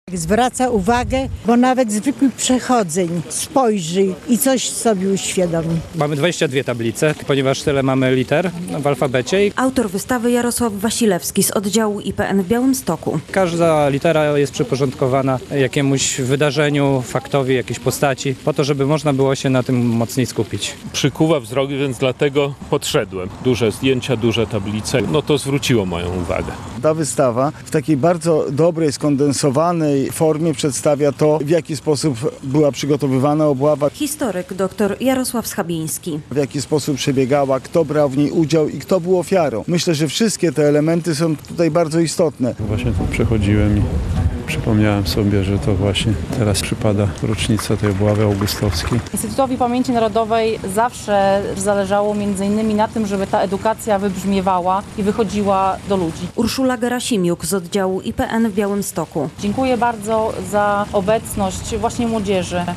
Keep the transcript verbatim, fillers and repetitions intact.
Zwraca uwagę, bo nawet zwykły przechodzeń spojrzy i coś sobie uświadomi. Mamy dwadzieścia dwie tablice, ponieważ tyle mamy liter w alfabecie. Autor wystawy Jarosław Wasilewski z oddziału I P N w Białymstoku. Każda litera jest przyporządkowana jakiemuś wydarzeniu, faktowi, jakiejś postaci, po to, żeby można było się na tym mocniej skupić. Przykuwa wzrok, więc dlatego podszedłem. Duże zdjęcia, duże tablice, no to zwróciło moją uwagę. Ta wystawa w takiej bardzo dobrej, skondensowanej formie przedstawia to, w jaki sposób była przygotowywana obława, Historyk dr Jarosław Schabiński. w jaki sposób przebiegała, kto brał w niej udział i kto był ofiarą. Myślę, że wszystkie te elementy są tutaj bardzo istotne. Właśnie tu przechodziłem i przypomniałem sobie, że to właśnie teraz przypada rocznica tej obławy augustowskiej. Instytutowi Pamięci Narodowej zawsze zależało między innymi na tym, żeby ta edukacja wybrzmiewała i wychodziła do ludzi. Urszula Gerasimiuk z oddziału I P N w Białymstoku. Dziękuję bardzo za obecność właśnie młodzieży.